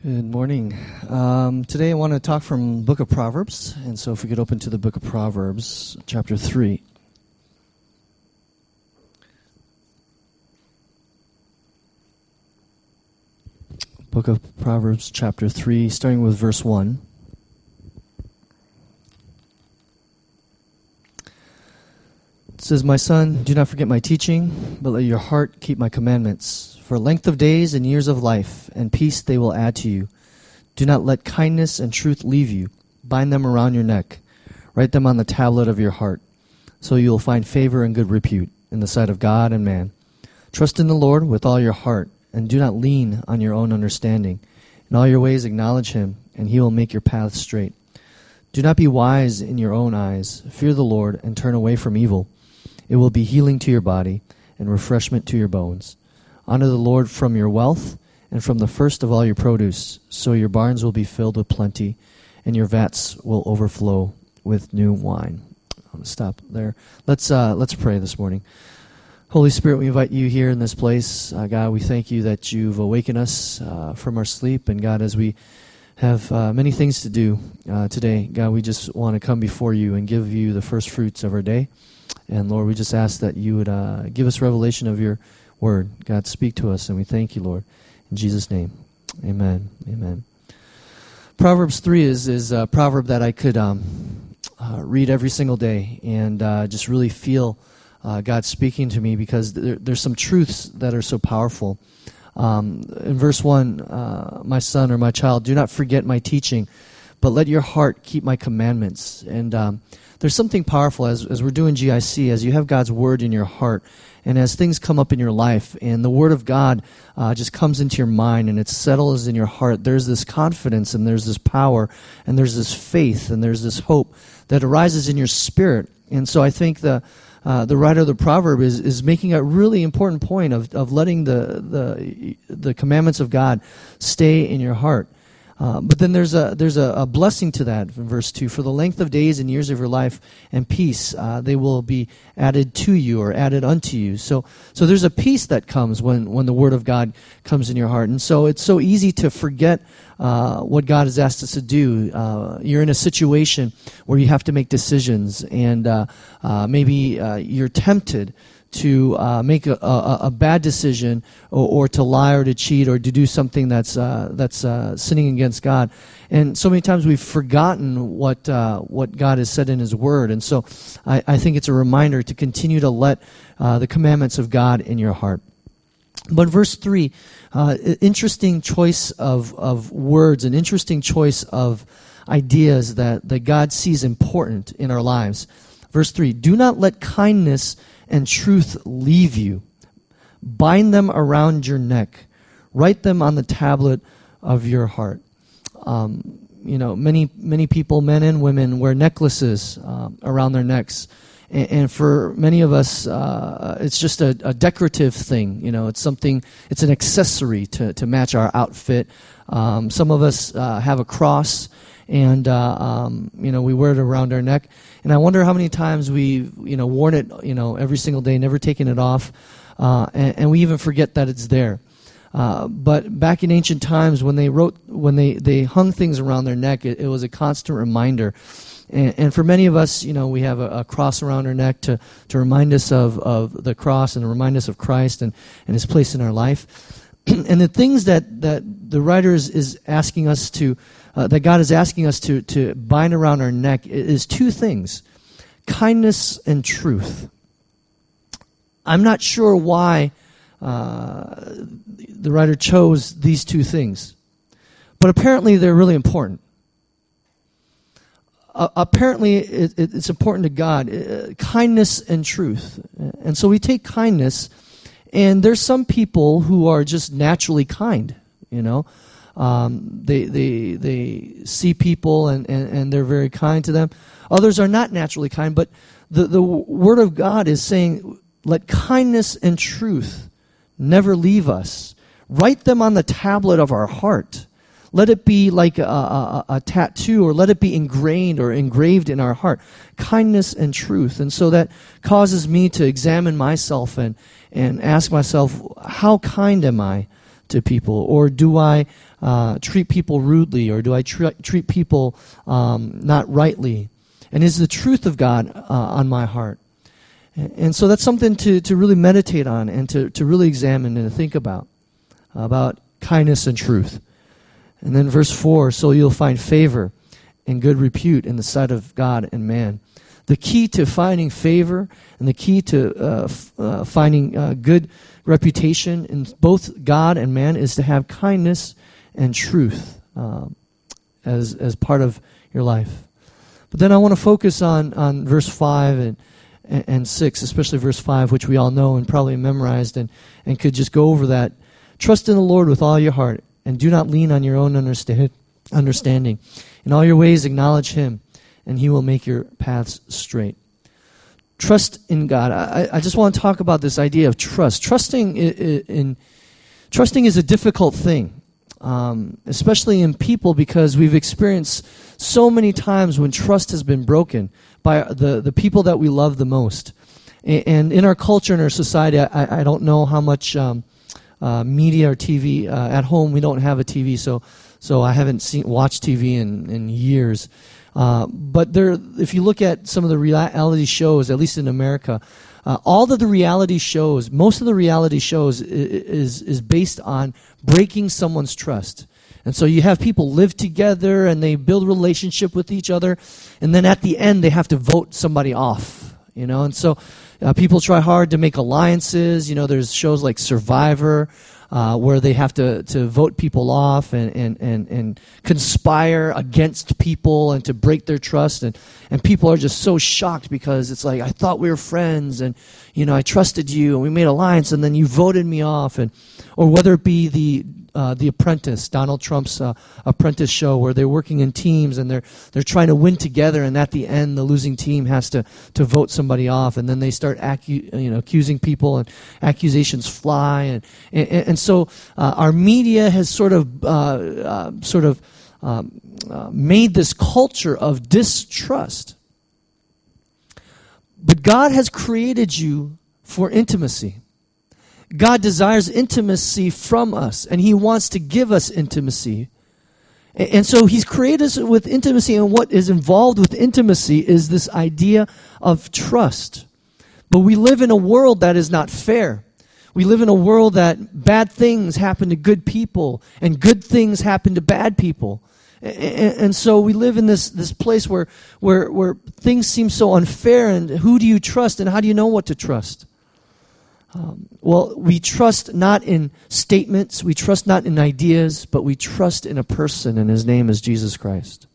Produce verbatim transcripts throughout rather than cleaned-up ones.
Good morning. Um, today I want to talk from the book of Proverbs, and so if we could open to the book of Proverbs, chapter three. Book of Proverbs, chapter three, starting with verse one. It says, "My son, do not forget my teaching, but let your heart keep my commandments. For length of days and years of life, and peace they will add to you. Do not let kindness and truth leave you. Bind them around your neck. Write them on the tablet of your heart, so you will find favor and good repute in the sight of God and man. Trust in the Lord with all your heart, and do not lean on your own understanding. In all your ways acknowledge him, and he will make your paths straight. Do not be wise in your own eyes. Fear the Lord, and turn away from evil. It will be healing to your body and refreshment to your bones. Honor the Lord from your wealth and from the first of all your produce, so your barns will be filled with plenty, and your vats will overflow with new wine." I'm going to stop there. Let's uh, let's pray this morning. Holy Spirit, we invite you here in this place. Uh, God, we thank you that you've awakened us uh, from our sleep. And God, as we have uh, many things to do uh, today, God, we just want to come before you and give you the first fruits of our day. And Lord, we just ask that you would uh, give us revelation of your word. God, speak to us, and we thank you, Lord. In Jesus' name, amen. Amen. Proverbs three is, is a proverb that I could um, uh, read every single day and uh, just really feel uh, God speaking to me, because there, there's some truths that are so powerful. Um, in verse one, uh, "My son or my child, do not forget my teaching, but let your heart keep my commandments." And um, there's something powerful as, as we're doing G I C, as you have God's word in your heart, and as things come up in your life, and the word of God uh, just comes into your mind, and it settles in your heart, there's this confidence, and there's this power, and there's this faith, and there's this hope that arises in your spirit. And so I think the uh, the writer of the proverb is is making a really important point of of letting the the the commandments of God stay in your heart. Uh, but then there's a there's a, a blessing to that in verse two. "For the length of days and years of your life and peace, uh, they will be added to you," or added unto you. So so there's a peace that comes when, when the word of God comes in your heart. And so it's so easy to forget uh, what God has asked us to do. Uh, you're in a situation where you have to make decisions, and uh, uh, maybe uh, you're tempted to uh, make a, a, a bad decision, or, or to lie, or to cheat, or to do something that's uh, that's uh, sinning against God. And so many times we've forgotten what uh, what God has said in His Word. And so I, I think it's a reminder to continue to let uh, the commandments of God in your heart. But verse three, uh, interesting choice of, of words, an interesting choice of ideas that, that God sees important in our lives. Verse three, "Do not let kindness and truth leave you. Bind them around your neck. Write them on the tablet of your heart." Um, you know, many many people, men and women, wear necklaces um, around their necks. And, and for many of us, uh, it's just a, a decorative thing. You know, it's something, it's an accessory to, to match our outfit. Um, some of us uh, have a cross, and uh, um, you know, we wear it around our neck. And I wonder how many times we've, you know, worn it, you know, every single day, never taken it off, uh, and, and we even forget that it's there. Uh, but back in ancient times, when they wrote, when they, they hung things around their neck, it, it was a constant reminder. And, and for many of us, you know, we have a, a cross around our neck to, to remind us of, of the cross, and to remind us of Christ and, and His place in our life. And the things that, that the writer is, is asking us to, uh, that God is asking us to, to bind around our neck is two things: kindness and truth. I'm not sure why uh, the writer chose these two things, but apparently they're really important. Uh, apparently it, it, it's important to God, uh, kindness and truth. And so we take kindness. And there's some people who are just naturally kind, you know. Um, they they they see people and, and, and they're very kind to them. Others are not naturally kind, but the, the Word of God is saying, let kindness and truth never leave us. Write them on the tablet of our heart. Let it be like a, a, a tattoo, or let it be ingrained or engraved in our heart. Kindness and truth. And so that causes me to examine myself and, and ask myself, how kind am I to people? Or do I uh, treat people rudely? Or do I tr- treat people um, not rightly? And is the truth of God uh, on my heart? And, and so that's something to, to really meditate on and to, to really examine and to think about, about kindness and truth. And then verse four, so you'll find favor and good repute in the sight of God and man. The key to finding favor and the key to uh, f- uh, finding uh, good reputation in both God and man is to have kindness and truth um, as as part of your life. But then I want to focus on, on verse five and, and, and six, especially verse five, which we all know and probably memorized and, and could just go over that. Trust in the Lord with all your heart and do not lean on your own understand, understanding. In all your ways acknowledge Him, and He will make your paths straight. Trust in God. I, I just want to talk about this idea of trust. Trusting in, in trusting is a difficult thing, um, especially in people, because we've experienced so many times when trust has been broken by the, the people that we love the most. And, and in our culture, in our society, I, I don't know how much um, uh, media or T V. Uh, at home, we don't have a T V, so so I haven't seen watched T V in, in years. Uh, but there, if you look at some of the reality shows, at least in America, uh, all of the reality shows, most of the reality shows is, is is based on breaking someone's trust. And so you have people live together and they build a relationship with each other, and then at the end they have to vote somebody off, you know. And so uh, people try hard to make alliances. You know, there's shows like Survivor, Uh, where they have to, to vote people off and, and, and, and conspire against people and to break their trust. And, and people are just so shocked because it's like, I thought we were friends and, you know, I trusted you and we made alliance and then you voted me off. And or whether it be the uh, the Apprentice, Donald Trump's uh, Apprentice show, where they're working in teams and they're they're trying to win together, and at the end the losing team has to, to vote somebody off, and then they start acu- you know accusing people and accusations fly, and and, and so uh, our media has sort of uh, uh, sort of um, uh, made this culture of distrust. But God has created you for intimacy. God desires intimacy from us, and He wants to give us intimacy. And so He's created us with intimacy, and what is involved with intimacy is this idea of trust. But we live in a world that is not fair. We live in a world that bad things happen to good people, and good things happen to bad people. And so we live in this, this place where, where, where things seem so unfair, and who do you trust, and how do you know what to trust? Um, well, we trust not in statements, we trust not in ideas, but we trust in a person, and His name is Jesus Christ.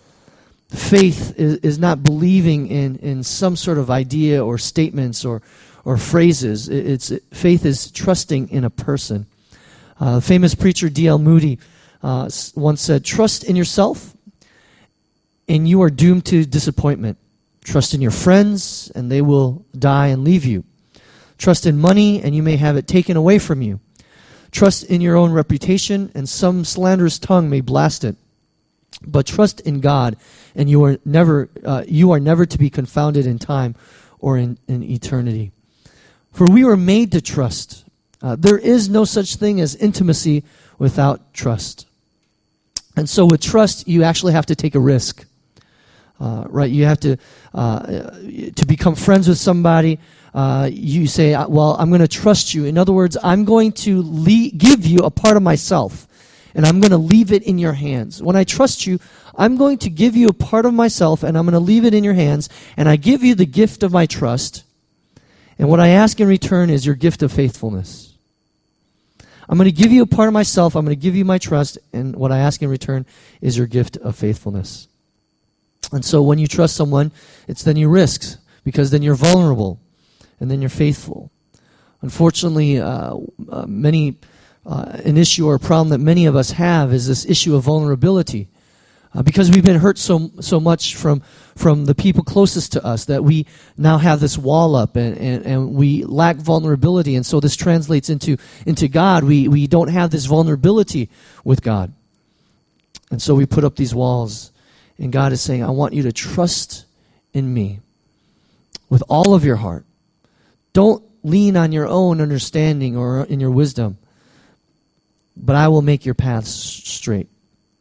Faith is, is not believing in, in some sort of idea or statements or, or phrases. It's faith is trusting in a person. Uh, famous preacher D L Moody uh, once said, "Trust in yourself, and you are doomed to disappointment. Trust in your friends, and they will die and leave you. Trust in money, and you may have it taken away from you. Trust in your own reputation, and some slanderous tongue may blast it. But trust in God, and you are never uh, you are never to be confounded in time or in, in eternity. For we were made to trust. Uh, there is no such thing as intimacy without trust. And so with trust, you actually have to take a risk. Uh, right? You have to uh, to become friends with somebody. Uh, you say, well, I'm going to trust you. In other words, I'm going to le- give you a part of myself, and I'm going to leave it in your hands. When I trust you, I'm going to give you a part of myself, and I'm going to leave it in your hands, and I give you the gift of my trust. And what I ask in return is your gift of faithfulness. I'm going to give you a part of myself, I'm going to give you my trust, and what I ask in return is your gift of faithfulness. And so when you trust someone, it's then you risk, because then you're vulnerable, and then you're faithful. Unfortunately, uh, uh, many uh, an issue or a problem that many of us have is this issue of vulnerability, uh, because we've been hurt so so much from from the people closest to us that we now have this wall up, and, and, and we lack vulnerability, and so this translates into into God. We we don't have this vulnerability with God, and so we put up these walls. And God is saying, I want you to trust in me with all of your heart. Don't lean on your own understanding or in your wisdom. but I will make your paths straight.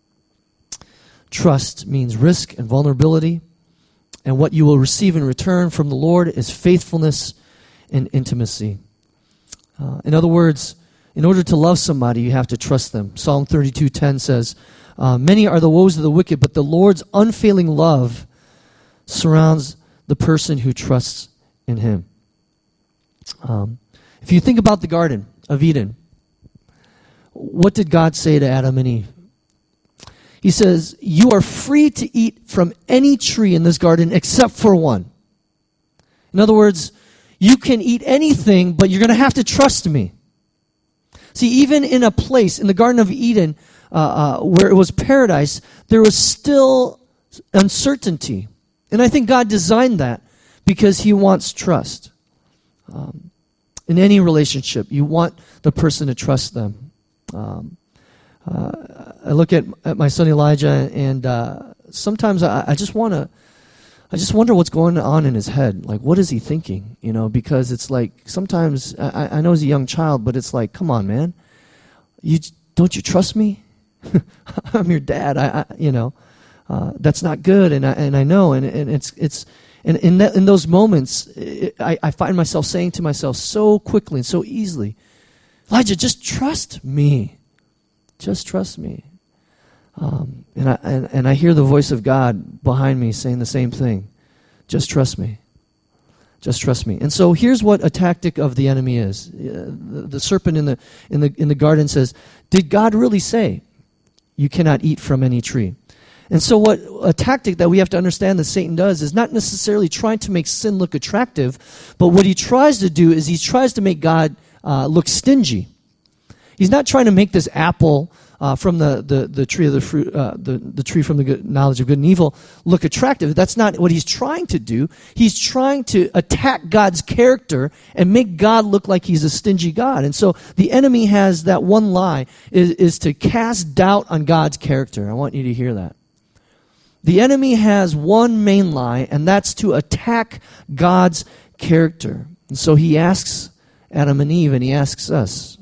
Trust means risk and vulnerability, and what you will receive in return from the Lord is faithfulness and intimacy. Uh, in other words, in order to love somebody, you have to trust them. Psalm thirty-two ten says, uh, many are the woes of the wicked, but the Lord's unfailing love surrounds the person who trusts in him. Um, if you think about the Garden of Eden, what did God say to Adam and Eve? He says, you are free to eat from any tree in this garden except for one. In other words, you can eat anything, but you're going to have to trust me. See, even in a place, in the Garden of Eden, uh, uh, where it was paradise, there was still uncertainty. And I think God designed that because he wants trust. Um, in any relationship, you want the person to trust them. Um, uh, I look at, at my son Elijah, and uh, sometimes I, I just want to, I just wonder what's going on in his head. Like, what is he thinking? You know, because it's like sometimes I, I know he's a young child, but it's like, come on, man, you don't you trust me? I'm your dad. I, I you know, uh, that's not good, and I and I know, and and it's it's. And in that, in those moments, it, I, I find myself saying to myself so quickly and so easily, Elijah, just trust me. Just trust me. Um, and, I, and, and I hear the voice of God behind me saying the same thing. Just trust me. Just trust me. And so here's what a tactic of the enemy is. Uh, the, the serpent in the, in, the, in the garden says, did God really say you cannot eat from any tree? And so what a tactic that we have to understand that Satan does is not necessarily trying to make sin look attractive, but what he tries to do is he tries to make God uh, look stingy. He's not trying to make this apple uh, from the, the, the tree of the fruit, uh, the, the tree from the good, knowledge of good and evil look attractive. That's not what he's trying to do. He's trying to attack God's character and make God look like he's a stingy God. And so the enemy has that one lie is, is to cast doubt on God's character. I want you to hear that. The enemy has one main lie, and that's to attack God's character. And so he asks Adam and Eve, and he asks us,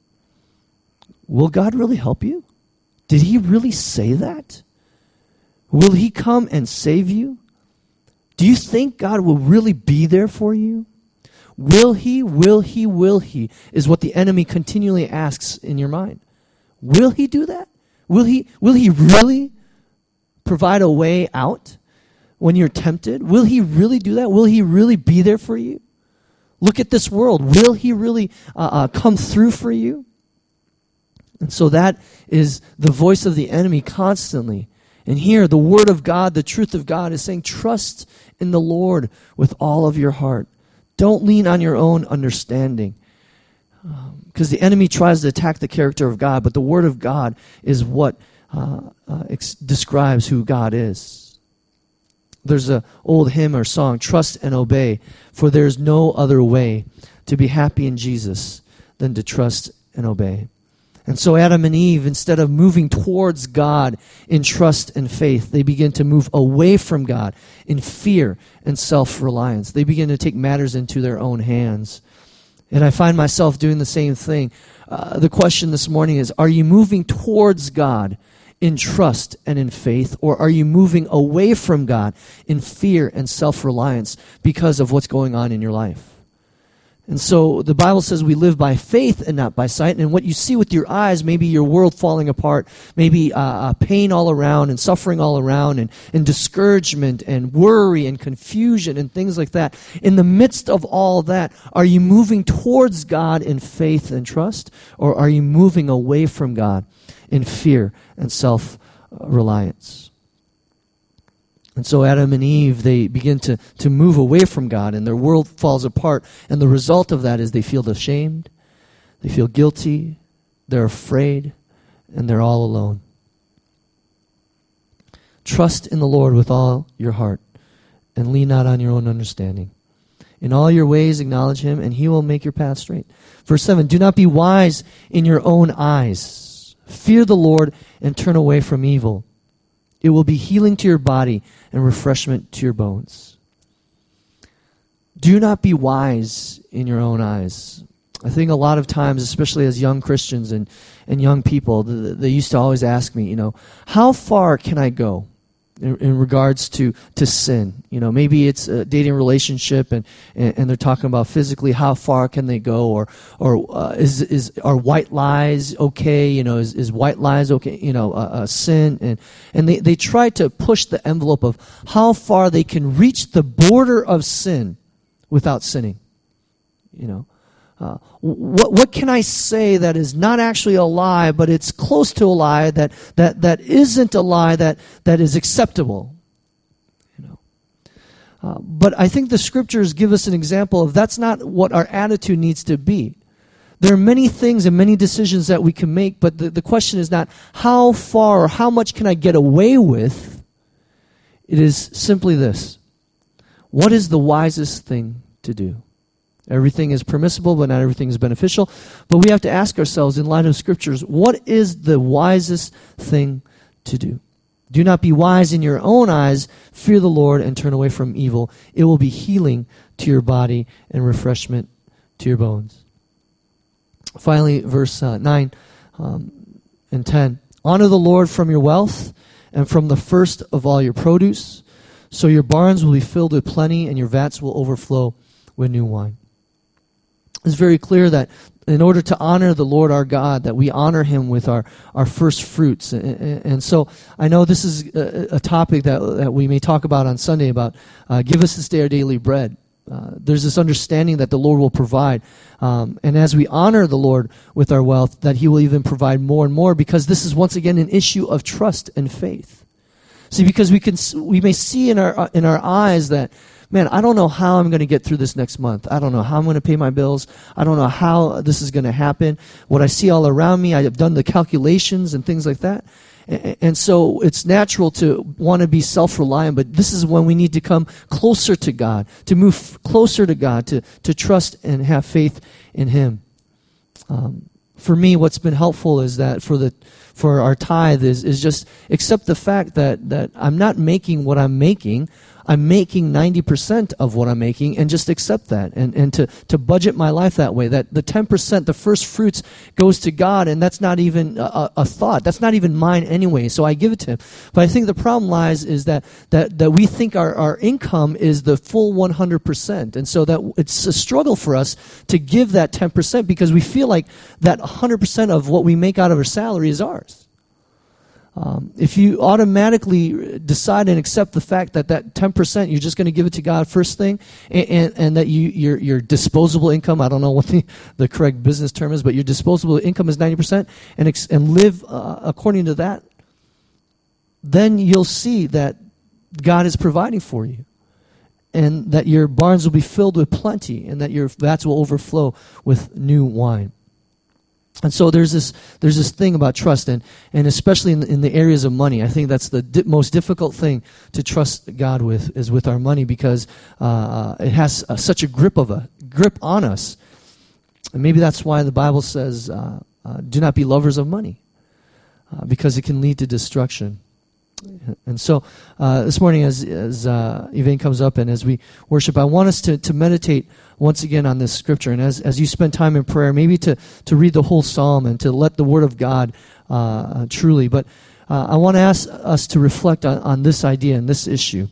will God really help you? Did he really say that? Will he come and save you? Do you think God will really be there for you? Will he, will he, will he, is what the enemy continually asks in your mind. Will he do that? Will he, will he really provide a way out when you're tempted? Will he really do that? Will he really be there for you? Look at this world. Will he really uh, uh, come through for you? And so that is the voice of the enemy constantly. And here, the word of God, the truth of God is saying, trust in the Lord with all of your heart. Don't lean on your own understanding. Because um, the enemy tries to attack the character of God, but the word of God is what uh, uh, ex- describes who God is. There's an old hymn or song, trust and obey, for there's no other way to be happy in Jesus than to trust and obey. And so Adam and Eve, instead of moving towards God in trust and faith, they begin to move away from God in fear and self-reliance. They begin to take matters into their own hands. And I find myself doing the same thing. Uh, the question this morning is, are you moving towards God in trust and in faith, or are you moving away from God in fear and self-reliance because of what's going on in your life? And so the Bible says we live by faith and not by sight. And what you see with your eyes, maybe your world falling apart, maybe uh, uh, pain all around and suffering all around and, and discouragement and worry and confusion and things like that. In the midst of all that, are you moving towards God in faith and trust, or are you moving away from God in fear and self-reliance? And so Adam and Eve, they begin to, to move away from God, and their world falls apart. And the result of that is they feel ashamed, they feel guilty, they're afraid, and they're all alone. Trust in the Lord with all your heart, and lean not on your own understanding. In all your ways acknowledge him, and he will make your path straight. Verse seven, do not be wise in your own eyes. Fear the Lord and turn away from evil. It will be healing to your body and refreshment to your bones. Do not be wise in your own eyes. I think a lot of times, especially as young Christians and, and young people, th- they used to always ask me, you know, how far can I go in, in regards to, to sin? You know, maybe it's a dating relationship and, and, and they're talking about physically how far can they go, or or uh, is is are white lies okay? You know, is, is white lies okay? You know, uh, uh, sin, and and they, they try to push the envelope of how far they can reach the border of sin without sinning. You know. Uh, what what can I say that is not actually a lie, but it's close to a lie, that that, that isn't a lie, that, that is acceptable? You know, uh, but I think the scriptures give us an example of that's not what our attitude needs to be. There are many things and many decisions that we can make, but the, the question is not how far or how much can I get away with. It is simply this: what is the wisest thing to do? Everything is permissible, but not everything is beneficial. But we have to ask ourselves, in light of scriptures, what is the wisest thing to do? Do not be wise in your own eyes. Fear the Lord and turn away from evil. It will be healing to your body and refreshment to your bones. Finally, verse uh, nine um, and ten. Honor the Lord from your wealth and from the first of all your produce. So your barns will be filled with plenty and your vats will overflow with new wine. It's very clear that in order to honor the Lord our God, that we honor Him with our, our first fruits. And, and, and so I know this is a, a topic that, that we may talk about on Sunday about uh, give us this day our daily bread. Uh, there's this understanding that the Lord will provide. Um, and as we honor the Lord with our wealth, that He will even provide more and more, because this is once again an issue of trust and faith. See, because we can, we may see in our in our eyes that, man, I don't know how I'm going to get through this next month. I don't know how I'm going to pay my bills. I don't know how this is going to happen. What I see all around me, I have done the calculations and things like that. And, and so it's natural to want to be self-reliant, but this is when we need to come closer to God, to move closer to God, to, to trust and have faith in Him. Um, for me, what's been helpful is that for the for our tithe is, is just accept the fact that, that I'm not making what I'm making. I'm making ninety percent of what I'm making, and just accept that, and, and to, to budget my life that way, that the ten percent, the first fruits, goes to God, and that's not even a, a thought. That's not even mine anyway, so I give it to Him. But I think the problem lies is that that, that we think our, our income is the full one hundred percent, and so that it's a struggle for us to give that ten percent, because we feel like that one hundred percent of what we make out of our salary is ours. Um, if you automatically decide and accept the fact that that ten percent, you're just going to give it to God first thing, and, and, and that you, your, your disposable income, I don't know what the, the correct business term is, but your disposable income is ninety percent, and, ex, and live uh, according to that, then you'll see that God is providing for you, and that your barns will be filled with plenty, and that your vats will overflow with new wine. And so there's this there's this thing about trust, and, and especially in the, in the areas of money. I think that's the di- most difficult thing to trust God with, is with our money, because uh, it has uh, such a grip of a grip on us. And maybe that's why the Bible says, uh, uh, "Do not be lovers of money," uh, because it can lead to destruction. And so uh, this morning, as as uh, Yvain comes up and as we worship, I want us to, to meditate once again on this scripture. And as, as you spend time in prayer, maybe to, to read the whole psalm and to let the Word of God uh, truly. But uh, I want to ask us to reflect on, on this idea and this issue.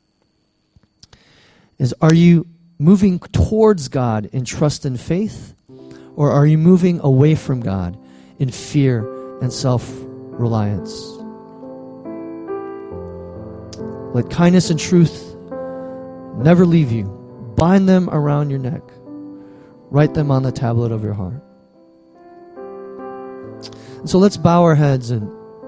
Is, are you moving towards God in trust and faith? Or are you moving away from God in fear and self-reliance? Let kindness and truth never leave you. Bind them around your neck. Write them on the tablet of your heart. And so let's bow our heads and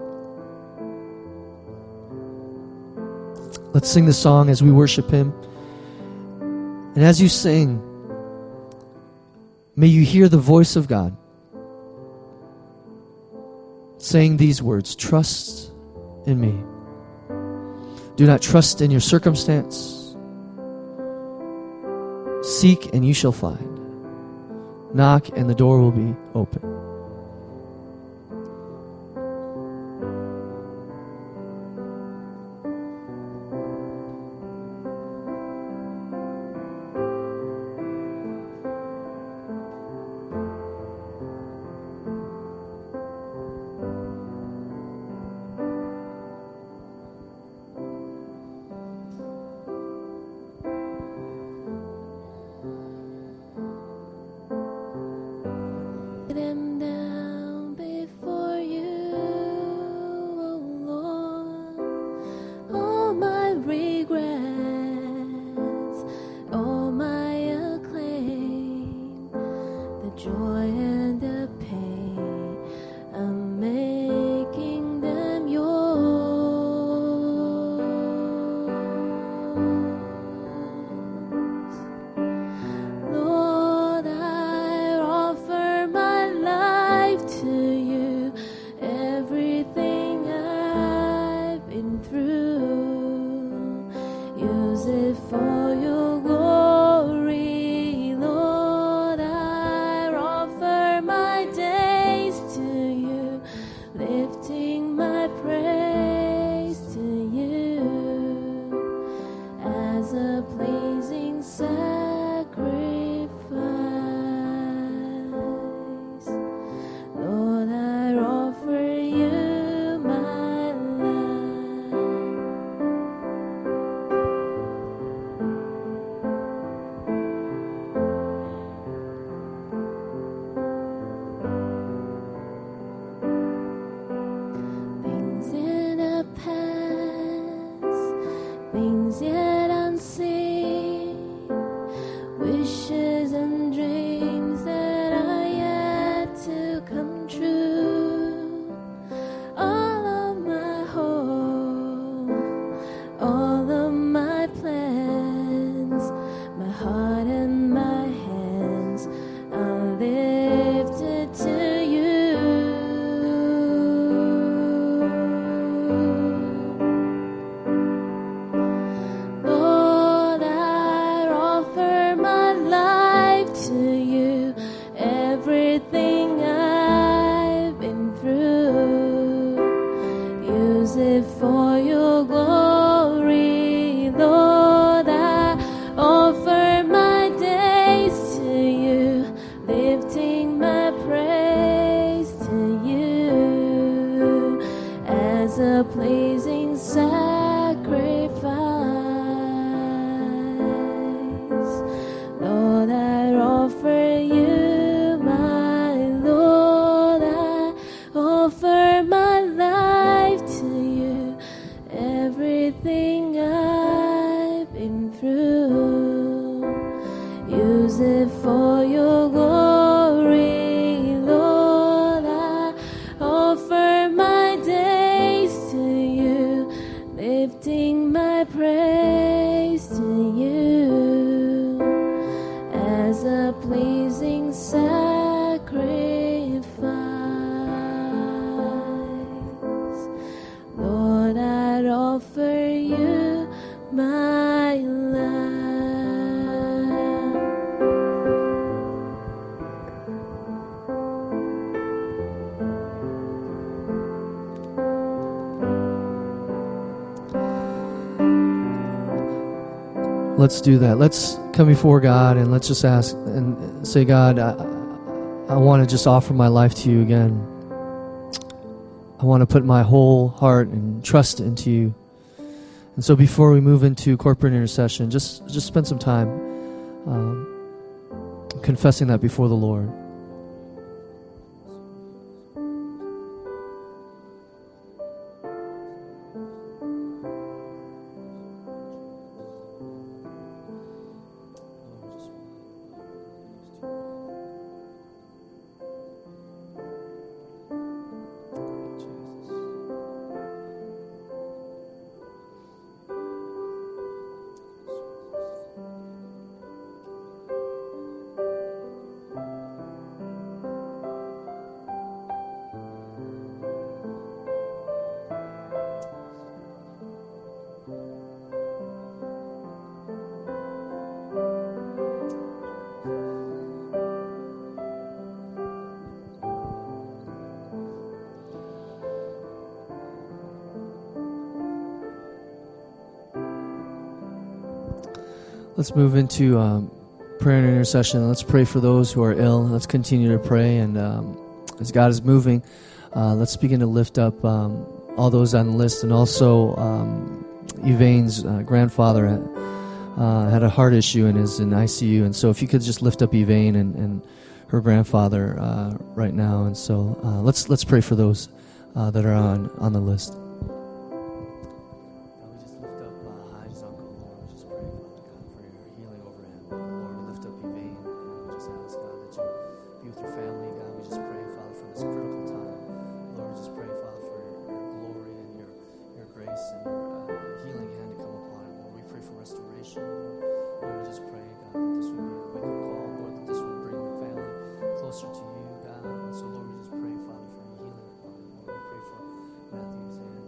let's sing the song as we worship Him. And as you sing, may you hear the voice of God saying these words: trust in me. Do not trust in your circumstance. Seek and you shall find. Knock and the door will be open. my praise to you as a pleasing sacrifice. Lord, I offer you my life. Things in the past, things yet unseen, wishes and dreams that are yet to come true. All of my hope, all of my plans, my heart and my hands are lifted to you. Lord, I offer my life to you, everything I've been through. Use it for your glory, Lord. I offer my days to you, lifting my praise to you as a pleasing sacrifice. Lord, I offer you my Lord. I offer my life to you, everything I've been through. Use it for your glory, Lord. I offer my days to you, lifting my praise to you as a pleasing sacrifice. Lord, I'd offer you my life. Let's do that. Let's come before God and let's just ask and say, God, I, I want to just offer my life to you again. I want to put my whole heart and trust into you. And so before we move into corporate intercession, just, just spend some time um, confessing that before the Lord. Let's move into um, prayer and intercession. Let's pray for those who are ill. Let's continue to pray. And um, as God is moving, uh, let's begin to lift up um, all those on the list. And also, um, Evaine's uh, grandfather had, uh, had a heart issue and is in I C U. And so if you could just lift up Evaine and, and her grandfather uh, right now. And so uh, let's let's pray for those uh, that are on, on the list. Closer to you, God. And so, Lord, we just pray, Father, for your healing. Lord, we pray for Matthew's hand.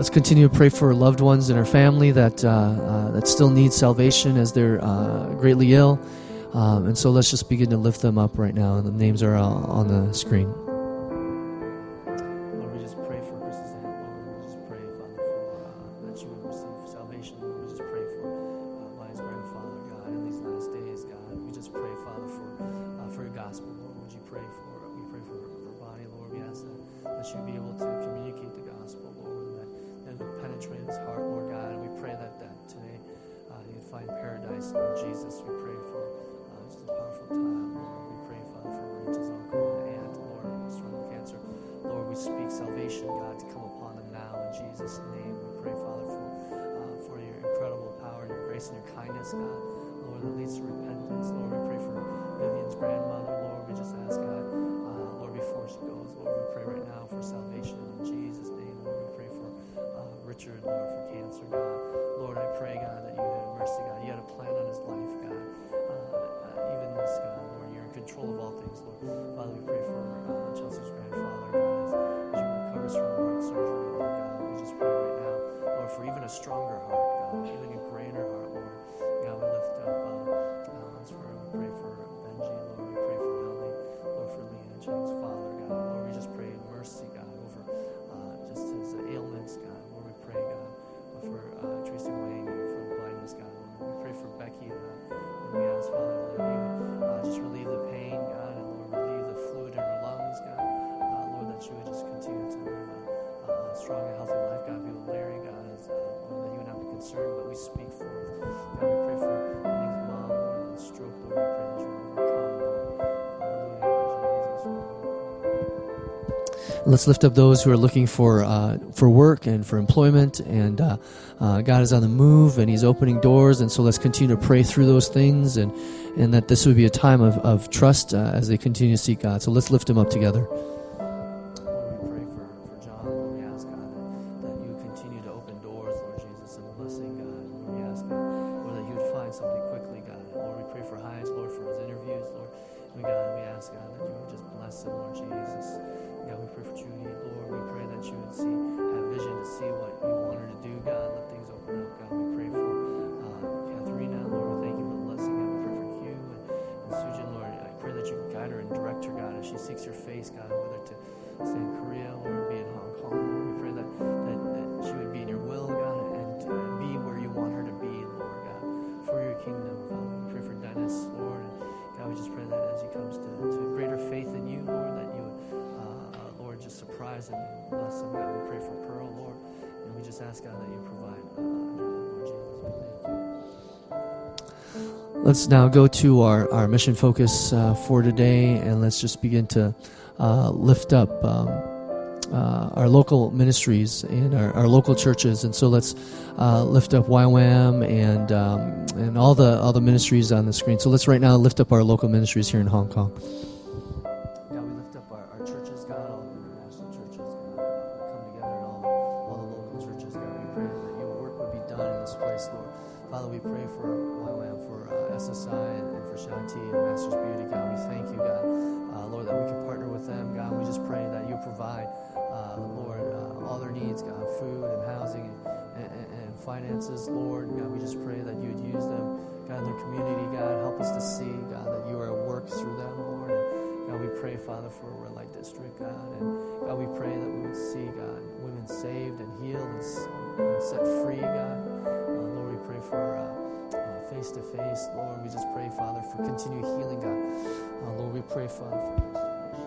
let's continue to pray for loved ones in our family that uh, uh, that still need salvation as they're uh, greatly ill. Um, and so let's just begin to lift them up right now. And the names are uh, on the screen. Lord, we just pray for Chris's aunt. Lord, we just pray, Father, for uh, that she would receive salvation. Lord, we just pray for uh, Maya's grandfather, God, in these last days, God. We just pray, Father, for uh, for your gospel, Lord. Would you pray for? We pray for for Bonnie, Lord. We ask that, that she would be able to communicate the gospel, Lord, that that would penetrate his heart, Lord God. And we pray that that today uh, you'd find paradise, Lord Jesus. We pray for. This is a powerful time, Lord. We pray, Father, for Rachel's uncle and aunt, Lord, struggling with cancer. Lord, we speak salvation, God, to come upon them now in Jesus' name. We pray, Father, for uh, for your incredible power, your grace, and your kindness, God, Lord, that leads to repentance. Lord, we pray for Vivian's grandmother, Lord. We just ask, God, uh, Lord, before she goes, Lord, we pray right now for salvation in Jesus' name. Lord, we pray for uh, Richard, Lord, for cancer, God. Lord, I pray, God, that you have mercy, God. You had a plan on his life, God. Even this, God, Lord, you're in control of all things, Lord. Father, we pray for uh, Chelsea's grandfather, God, as, as she recovers from heart surgery, Lord God. We just pray right now, Lord, for even a stronger heart, God, even a greater heart, Lord. God, we lift up uh, Alan's for, we pray for Benji, Lord. We pray for Ellie, Lord, for Leanne James' father, God. Lord, we just pray mercy, God, over uh, just his ailments, God. Lord, we pray, God, for uh, Tracy Wayne, for blindness, God. Lord, we pray for Becky, uh, and we ask, Father, that you uh, just relieve the pain, God, and Lord, relieve the fluid in her lungs, God. Uh, Lord, that you would just continue to live a, a strong and healthy life, God. Be with Larry, God, as, uh, Lord, that you would not be concerned, but we speak for it. God, we pray for Nick's mom, Lord, and stroke, Lord. We pray that you would overcome, Lord. Hallelujah, Jesus. Let's lift up those who are looking for uh, for work and for employment, and uh, uh, God is on the move, and He's opening doors, and so let's continue to pray through those things, and, and that this would be a time of, of trust uh, as they continue to seek God. So let's lift them up together. Lord, we pray for, for John. Lord, we ask, God, that, that you continue to open doors, Lord Jesus, and blessing, God. Lord, we ask, God, Lord, that you would find something quickly, God. Lord, we pray for Heinz, Lord, for his interviews, Lord. And God, we ask, God, that you would just bless him, Lord Jesus. God, we pray for Judy, Lord. We pray that you would see, have vision to see what you want her to do, God. Let things open up, God. We pray for uh, Katharina, Lord. We thank you for the blessing, God. We pray for Hugh and, and Sujin, Lord. I pray that you guide her and direct her, God, as she seeks your face, God, whether to stay in Korea or be in Hong Kong, Lord. We pray that, that, that she would be in your will, God, and to be where you want her to be, Lord, God, for your kingdom, Father. We pray for Dennis, Lord. And God, we just pray that as he comes to, to greater faith in you, Lord, that you would just surprise him and bless him, God. We pray for Pearl, Lord, and we just ask, God, that you provide, uh, Lord Jesus. We thank you. Let's now go to our, our mission focus uh, for today, and let's just begin to uh, lift up um, uh, our local ministries and our, our local churches. And so let's uh, lift up Y WAM and um, and all the all the ministries on the screen. So let's right now lift up our local ministries here in Hong Kong. Finances, Lord, God, we just pray that you would use them, God, in their community, God, help us to see, God, that you are at work through them, Lord, and God, we pray, Father, for a red light district, God, and God, we pray that we would see, God, women saved and healed and, and set free, God, uh, Lord, we pray for uh, uh, face-to-face, Lord, we just pray, Father, for continued healing, God, uh, Lord, we pray, Father, for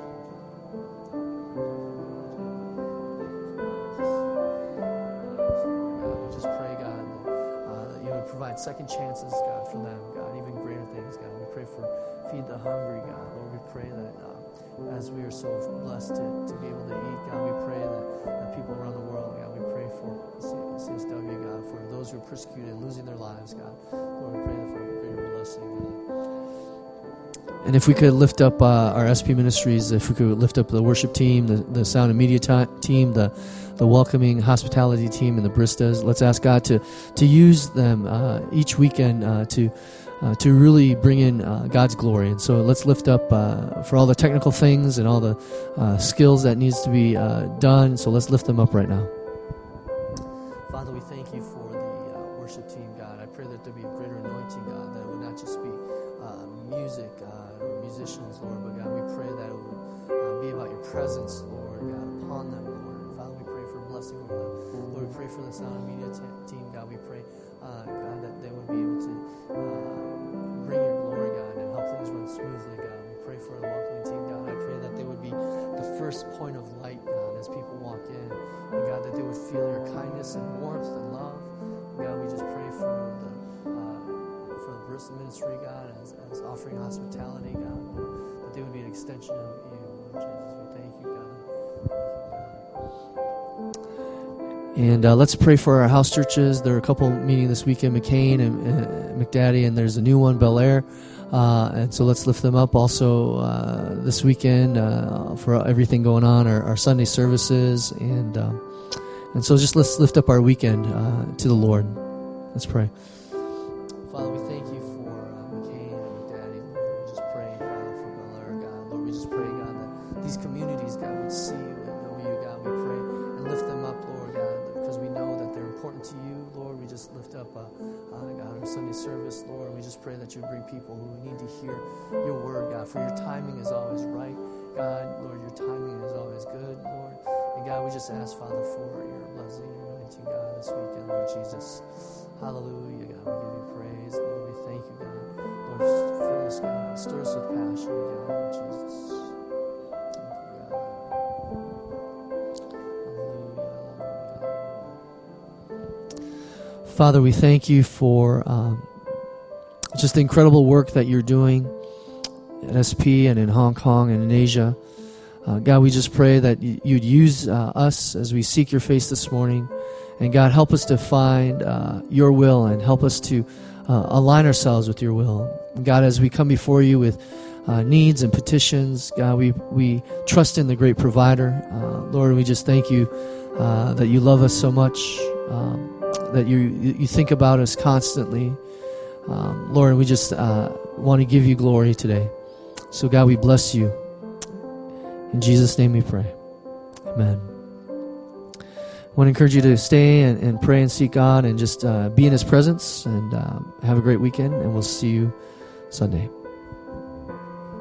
provide second chances, God, for them, God, even greater things, God. We pray for feed the hungry, God. Lord, we pray that uh, as we are so blessed to, to be able to eat, God, we pray that, that people around the world, God, we pray for C S W, God, for those who are persecuted, losing their lives, God. Lord, we pray for a greater blessing, God. And if we could lift up uh, our S P ministries, if we could lift up the worship team, the, the sound and media t- team, the the welcoming hospitality team, and the baristas, let's ask God to to use them uh, each weekend uh, to uh, to really bring in uh, God's glory. And so let's lift up uh, for all the technical things and all the uh, skills that needs to be uh, done. So let's lift them up right now. for the uh, worship team, God. I pray that there be a greater anointing, God, that it would not just be uh, music uh, or musicians, Lord, but God, we pray that it would uh, be about your presence, Lord, God, upon them, Lord. And Father, we pray for a blessing over them. Lord, we pray for the Sound of Media t- team, God. We pray, uh, God, that they would be able to uh, bring your glory, God, and help things run smoothly, God. We pray for the welcoming team, God. I pray that they would be the first point of light, God, as people walk in. And God, that they would feel your kindness and warmth and love. And God, we just pray for the uh, for the Bristol ministry, God, as, as offering hospitality, God, Lord, that they would be an extension of you, Lord Jesus. We thank you, God. Thank you, God. And uh, let's pray for our house churches. There are a couple meeting this weekend, McCain and uh, McDaddy, and there's a new one, Bel Air. Uh, and so let's lift them up. Also, uh, this weekend, uh, for everything going on, our, our Sunday services, and um, and so just let's lift up our weekend uh, to the Lord. Let's pray. Father, we thank you for uh, McCain and McDaddy. Lord, we just pray, Father, for Bel Air, God. Lord, we just pray, God, that these communities, God, would see you and know you, God. We pray and lift them up, Lord, God, because we know that they're important to you, Lord. We just lift up, uh, uh, God, our Sunday service, Lord. We just pray that you bring people who need to hear your word, God, for your timing is always right, God. Lord, your timing is always good, Lord. And God, we just ask, Father, for your blessing, your anointing, God, this weekend, Lord Jesus. Hallelujah, God. We give you praise, Lord. We thank you, God. Lord, fill us, God. Stir us with passion again, Lord Jesus. Thank you, God. Father, we thank you for um, just the incredible work that you're doing at S P and in Hong Kong and in Asia. Uh, God, we just pray that you'd use uh, us as we seek your face this morning. And God, help us to find uh, your will and help us to uh, align ourselves with your will. And God, as we come before you with uh, needs and petitions, God, we, we trust in the great provider. Uh, Lord, we just thank you uh, that you love us so much. Um, that you you think about us constantly. Um, Lord, we just uh, want to give you glory today. So God, we bless you. In Jesus' name we pray. Amen. I want to encourage you to stay and, and pray and seek God and just uh, be in his presence, and uh, have a great weekend, and we'll see you Sunday.